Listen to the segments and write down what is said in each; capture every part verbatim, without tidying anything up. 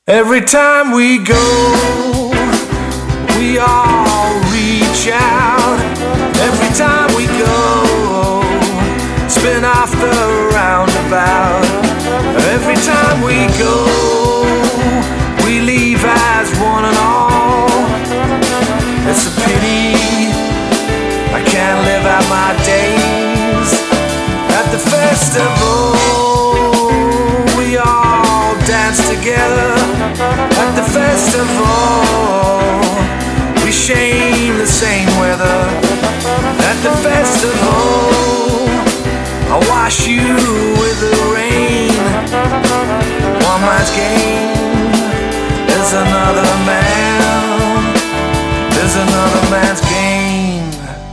Every time we go, we all reach out. Every time we go, spin off the roundabout. Every time we go, we leave as one and all. It's a pity I can't live out my days at the festival. We all dance together at the festival. We shame the same weather at the festival. I wash you with the rain. One man's gain is another man. There's another man's gain.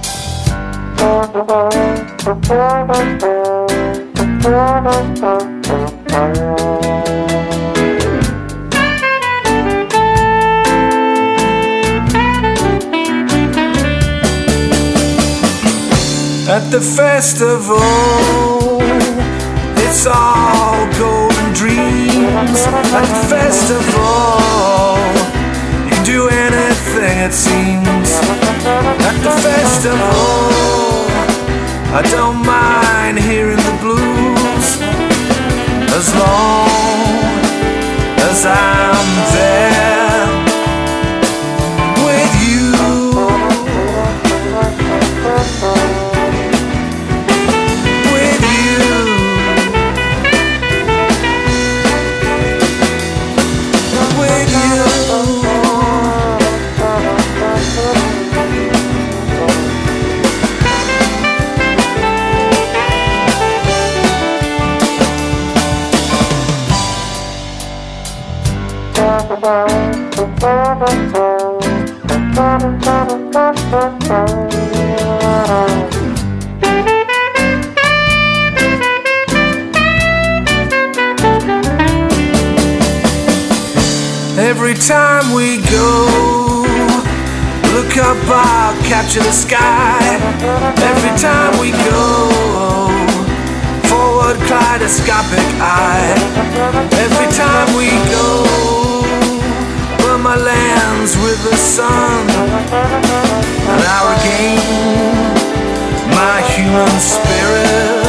At the festival, it's all golden dreams. At the festival, you can do anything it seems. At the festival, I don't mind hearing the blues, as long as I'm there with you. With you. With you. Every time we go, look up, I'll capture the sky. Every time we go, forward kaleidoscopic eye. Every time we go, burn my lands with the sun, and I regain my human spirit.